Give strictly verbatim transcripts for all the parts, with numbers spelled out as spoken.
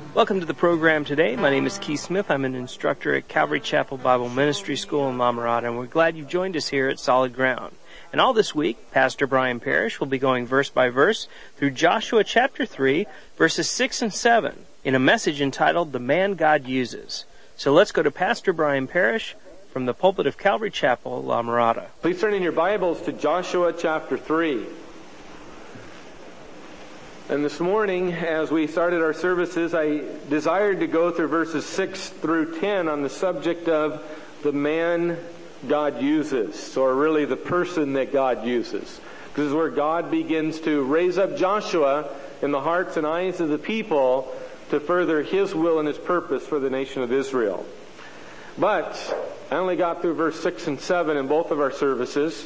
Welcome to the program today. My name is Keith Smith. I'm an instructor at Calvary Chapel Bible Ministry School in La Mirada, and we're glad you've joined us here at Solid Ground. And all this week, Pastor Brian Parrish will be going verse by verse through Joshua chapter three, verses six and seven, in a message entitled, The Man God Uses. So let's go to Pastor Brian Parrish from the pulpit of Calvary Chapel, La Mirada. Please turn in your Bibles to Joshua chapter three. And this morning, as we started our services, I desired to go through verses six through ten on the subject of the man God uses, or really the person that God uses. This is where God begins to raise up Joshua in the hearts and eyes of the people to further His will and His purpose for the nation of Israel. But I only got through verse six and seven in both of our services,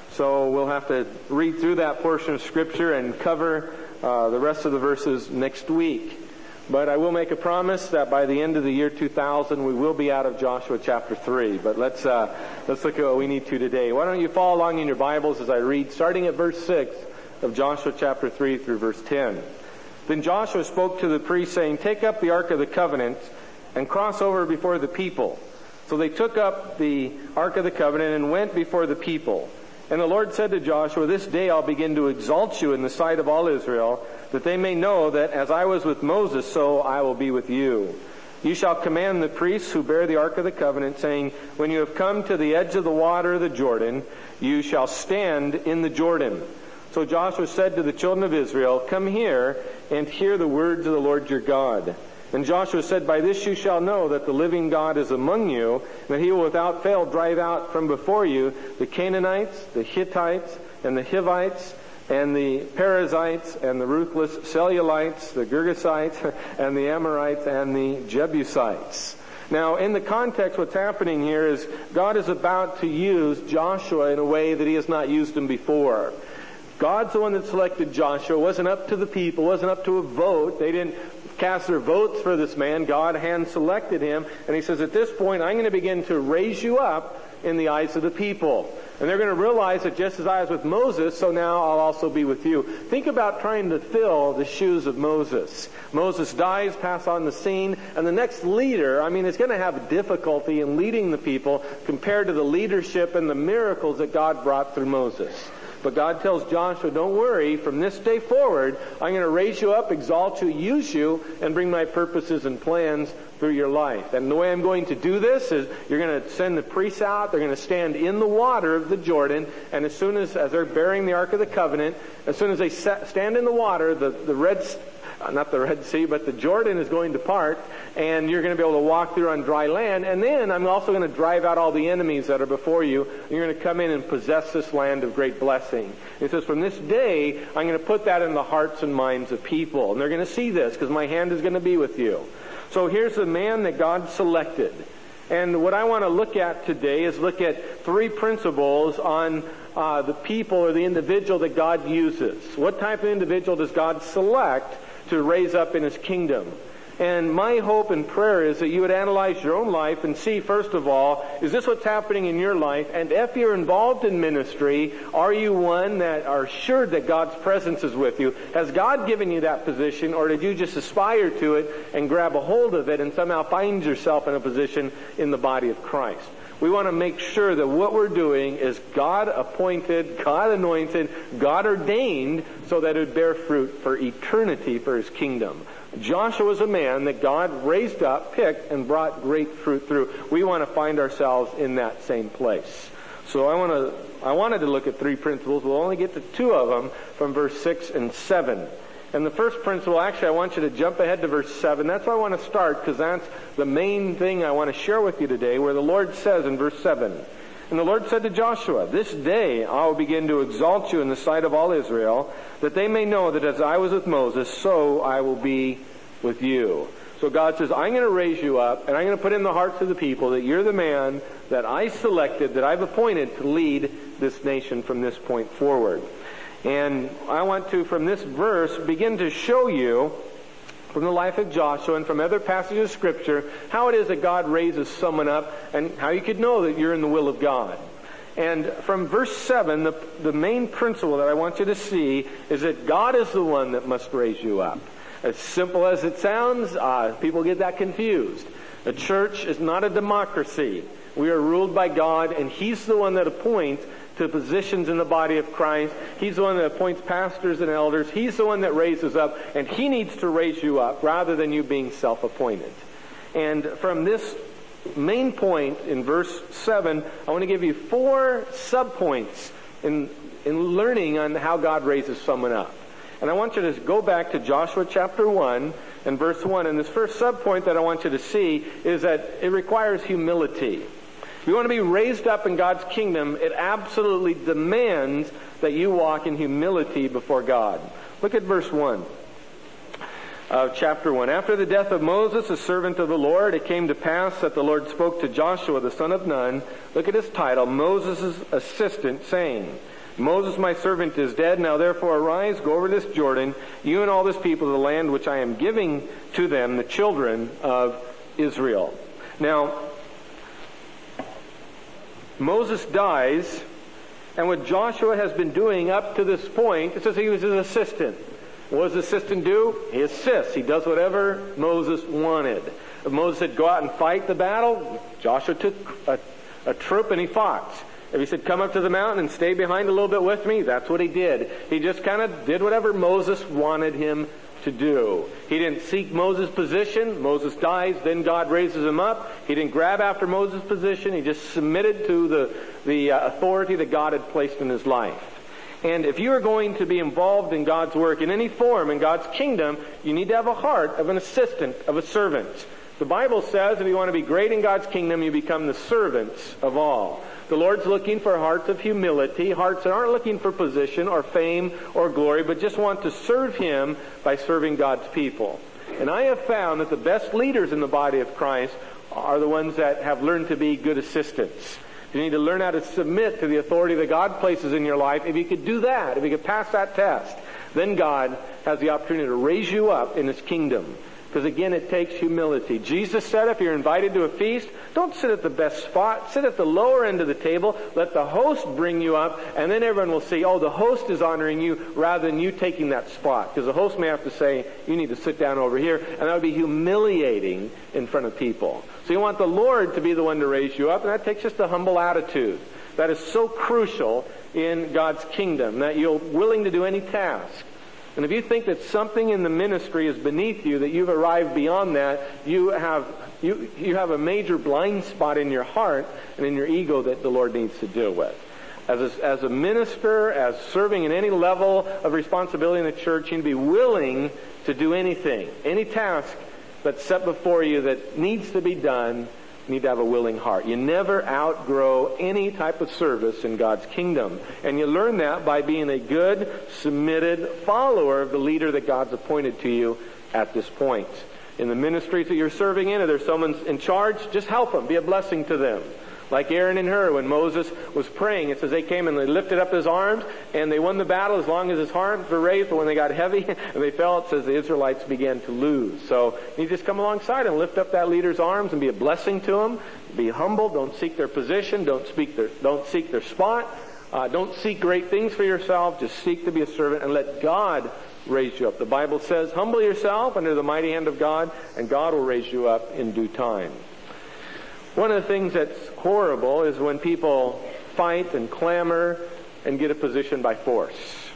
so we'll have to read through that portion of Scripture and cover Uh, the rest of the verses next week. But I will make a promise that by the end of the year two thousand, we will be out of Joshua chapter three. But let's uh, let's look at what we need to today. Why don't you follow along in your Bibles as I read, starting at verse six of Joshua chapter three through verse ten. Then Joshua spoke to the priests, saying, "Take up the Ark of the Covenant and cross over before the people." So they took up the Ark of the Covenant and went before the people. And the Lord said to Joshua, "This day I'll begin to exalt you in the sight of all Israel, that they may know that as I was with Moses, so I will be with you. You shall command the priests who bear the Ark of the Covenant, saying, when you have come to the edge of the water of the Jordan, you shall stand in the Jordan." So Joshua said to the children of Israel, "Come here and hear the words of the Lord your God." And Joshua said, "By this you shall know that the living God is among you, and that He will without fail drive out from before you the Canaanites, the Hittites, and the Hivites, and the Perizzites, and the ruthless Cellulites, the Girgasites, and the Amorites, and the Jebusites." Now, in the context, what's happening here is God is about to use Joshua in a way that He has not used him before. God's the one that selected Joshua. It wasn't up to the people. It wasn't up to a vote. They didn't cast their votes for this man. God hand-selected him. And He says, at this point, I'm going to begin to raise you up in the eyes of the people. And they're going to realize that just as I was with Moses, so now I'll also be with you. Think about trying to fill the shoes of Moses. Moses dies, pass on the scene, and the next leader, I mean, is going to have difficulty in leading the people compared to the leadership and the miracles that God brought through Moses. But God tells Joshua, don't worry, from this day forward, I'm going to raise you up, exalt you, use you, and bring my purposes and plans through your life. And the way I'm going to do this is you're going to send the priests out, they're going to stand in the water of the Jordan, and as soon as, as they're bearing the Ark of the Covenant, as soon as they stand in the water, the, the Red Uh, not the Red Sea, but the Jordan is going to part, and you're going to be able to walk through on dry land. And then I'm also going to drive out all the enemies that are before you. And you're going to come in and possess this land of great blessing. It says, from this day, I'm going to put that in the hearts and minds of people. And they're going to see this, because my hand is going to be with you. So here's the man that God selected. And what I want to look at today is look at three principles on uh, the people or the individual that God uses. What type of individual does God select to raise up in His kingdom? And my hope and prayer is that you would analyze your own life and see, first of all, is this what's happening in your life? And if you're involved in ministry, are you one that are assured that God's presence is with you? Has God given you that position, or did you just aspire to it and grab a hold of it and somehow find yourself in a position in the body of Christ? We want to make sure that what we're doing is God appointed, God anointed, God ordained, so that it would bear fruit for eternity for His kingdom. Joshua was a man that God raised up, picked, and brought great fruit through. We want to find ourselves in that same place. So I want to, I wanted to look at three principles. We'll only get to two of them from verse six and seven. And the first principle, actually, I want you to jump ahead to verse seven. That's where I want to start, because that's the main thing I want to share with you today, where the Lord says in verse seven, "And the Lord said to Joshua, this day I will begin to exalt you in the sight of all Israel, that they may know that as I was with Moses, so I will be with you." So God says, I'm going to raise you up, and I'm going to put in the hearts of the people that you're the man that I selected, that I've appointed to lead this nation from this point forward. And I want to, from this verse, begin to show you from the life of Joshua and from other passages of Scripture how it is that God raises someone up and how you could know that you're in the will of God. And from verse seven, the, the main principle that I want you to see is that God is the one that must raise you up. As simple as it sounds, uh, people get that confused. The church is not a democracy. We are ruled by God, and He's the one that appoints to positions in the body of Christ. He's the one that appoints pastors and elders. He's the one that raises up, and He needs to raise you up rather than you being self-appointed. And from this main point in verse seven, I want to give you four subpoints in, in learning on how God raises someone up. And I want you to go back to Joshua chapter one and verse one. And this first subpoint that I want you to see is that it requires humility. If you want to be raised up in God's kingdom, it absolutely demands that you walk in humility before God. Look at verse one of chapter one. After the death of Moses, a servant of the Lord, it came to pass that the Lord spoke to Joshua, the son of Nun. Look at his title, Moses' assistant, saying, Moses, my servant, is dead. Now therefore arise, go over this Jordan, you and all this people, to the land which I am giving to them, the children of Israel. Now, Moses dies, and what Joshua has been doing up to this point, it says he was his assistant. What does the assistant do? He assists. He does whatever Moses wanted. If Moses said, go out and fight the battle, Joshua took a, a troop and he fought. If he said, come up to the mountain and stay behind a little bit with me, that's what he did. He just kind of did whatever Moses wanted him to do. He didn't seek Moses' position. Moses dies, then God raises him up. He didn't grab after Moses' position. He just submitted to the, the uh, authority that God had placed in his life. And if you are going to be involved in God's work in any form in God's kingdom, you need to have a heart of an assistant, of a servant. The Bible says if you want to be great in God's kingdom, you become the servants of all. The Lord's looking for hearts of humility, hearts that aren't looking for position or fame or glory, but just want to serve Him by serving God's people. And I have found that the best leaders in the body of Christ are the ones that have learned to be good assistants. You need to learn how to submit to the authority that God places in your life. If you could do that, if you could pass that test, then God has the opportunity to raise you up in His kingdom. Because again, it takes humility. Jesus said if you're invited to a feast, don't sit at the best spot. Sit at the lower end of the table. Let the host bring you up, and then everyone will see, oh, the host is honoring you rather than you taking that spot. Because the host may have to say, you need to sit down over here, and that would be humiliating in front of people. So you want the Lord to be the one to raise you up, and that takes just a humble attitude. That is so crucial in God's kingdom, that you're willing to do any task. And if you think that something in the ministry is beneath you, that you've arrived beyond that, you have you you have a major blind spot in your heart and in your ego that the Lord needs to deal with. As a, as a minister, as serving in any level of responsibility in the church, you need to be willing to do anything, any task that's set before you that needs to be done. You need to have a willing heart. You never outgrow any type of service in God's kingdom. And you learn that by being a good, submitted follower of the leader that God's appointed to you at this point. In the ministries that you're serving in, if there's someone in charge, just help them. Be a blessing to them. Like Aaron and Hur, when Moses was praying, it says they came and they lifted up his arms and they won the battle as long as his arms were raised. But when they got heavy and they fell, it says the Israelites began to lose. So you just come alongside and lift up that leader's arms and be a blessing to them. Be humble. Don't seek their position. Don't speak their, don't seek their spot. Uh, don't seek great things for yourself. Just seek to be a servant and let God raise you up. The Bible says, humble yourself under the mighty hand of God, and God will raise you up in due time. One of the things that's horrible is when people fight and clamor and get a position by force.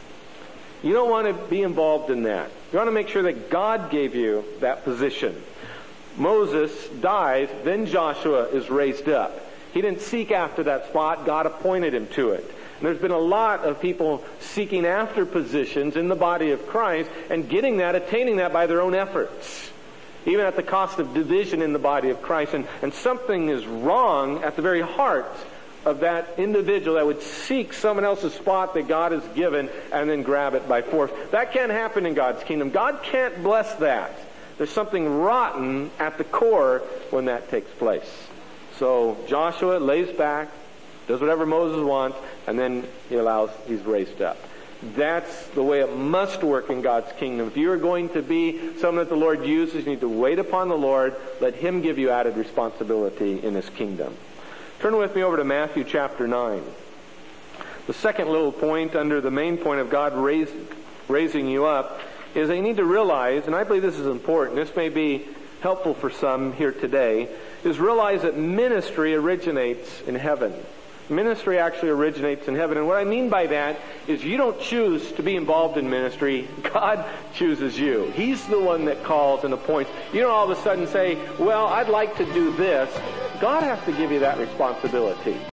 You don't want to be involved in that. You want to make sure that God gave you that position. Moses dies, then Joshua is raised up. He didn't seek after that spot. God appointed him to it. And there's been a lot of people seeking after positions in the body of Christ and getting that, attaining that by their own efforts. Even at the cost of division in the body of Christ. And, and something is wrong at the very heart of that individual that would seek someone else's spot that God has given and then grab it by force. That can't happen in God's kingdom. God can't bless that. There's something rotten at the core when that takes place. So Joshua lays back, does whatever Moses wants, and then he allows, he's raised up. That's the way it must work in God's kingdom. If you're going to be someone that the Lord uses, you need to wait upon the Lord. Let Him give you added responsibility in His kingdom. Turn with me over to Matthew chapter nine. The second little point under the main point of God raise, raising you up is they need to realize, and I believe this is important, this may be helpful for some here today, is realize that ministry originates in heaven. Ministry actually originates in heaven. And what I mean by that is you don't choose to be involved in ministry. God chooses you. He's the one that calls and appoints. You don't all of a sudden say, well, I'd like to do this. God has to give you that responsibility.